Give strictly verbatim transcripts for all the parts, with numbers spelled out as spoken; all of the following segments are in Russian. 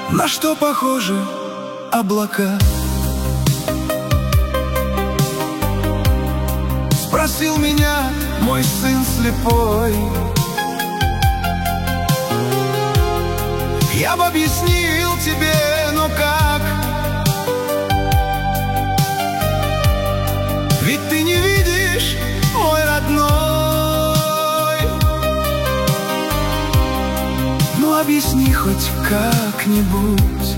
На что похожи облака? Спросил меня мой сын слепой. Я бы объяснил тебе, но как? Ведь ты не видишь, мой родной. Ну объясни хоть как-нибудь.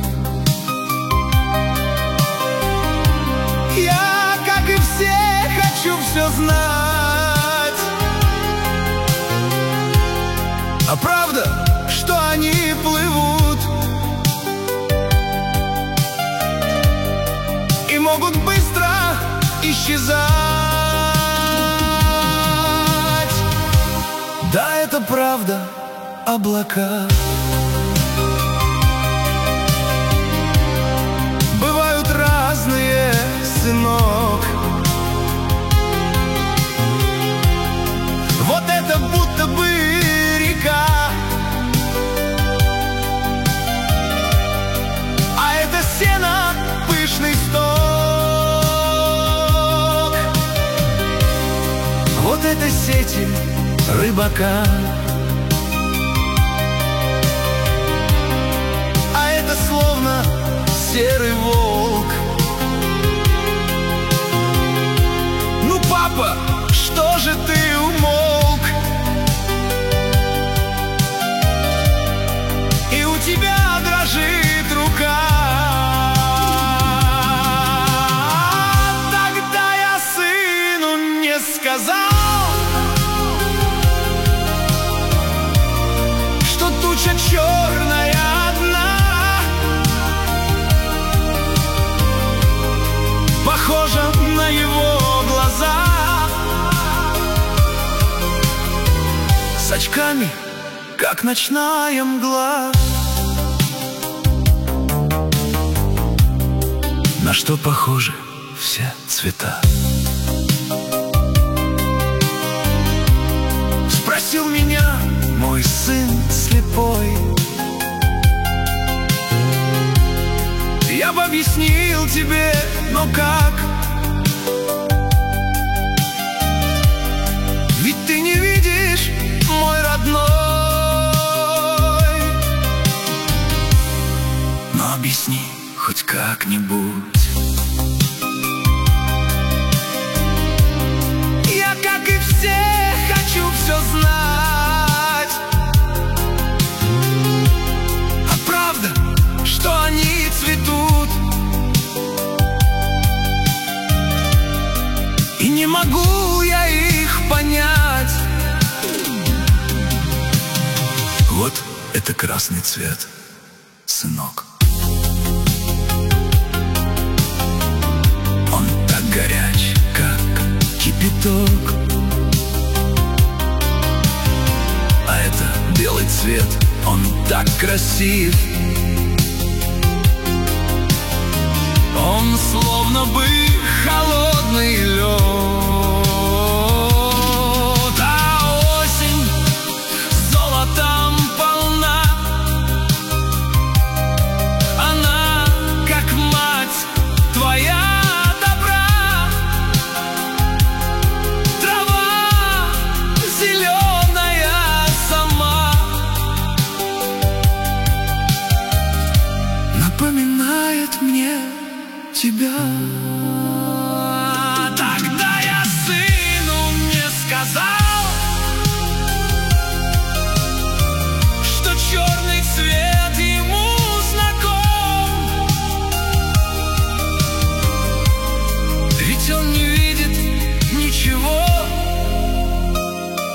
Я, как и все, хочу все знать. А правда, что они плывут и могут быстро исчезать? Да, это правда, облака бывают разные, сынок. Вот это будто бы река, а это сено, пышный сток. Вот это сети рыбака, а это словно серый волк. Ну, папа, что же ты умолк? И у тебя дрожит рука. Тогда я сыну не сказал, что туча черная одна похожа на его глаза. С очками, как ночная мгла. На что похожи все цвета? Спросил меня мой сын слепой. Я бы объяснил тебе, но как? Ведь ты не видишь, мой родной. Но объясни хоть как-нибудь. Я, как и все, хочу все знать. А правда, что они цветут и не могу я их понять. Вот это красный цвет, сынок. Он так горяч, как кипяток. А это белый цвет, он так красив. Он словно бы холодный лед. А осень золотом полна. Она, как мать твоя, добра. Трава зеленая сама напоминает мне тебя. Тогда я сыну не сказал, что черный цвет ему знаком. Ведь он не видит ничего,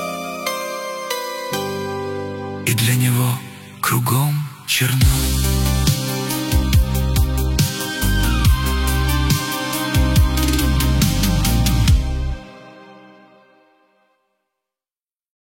и для него кругом черно.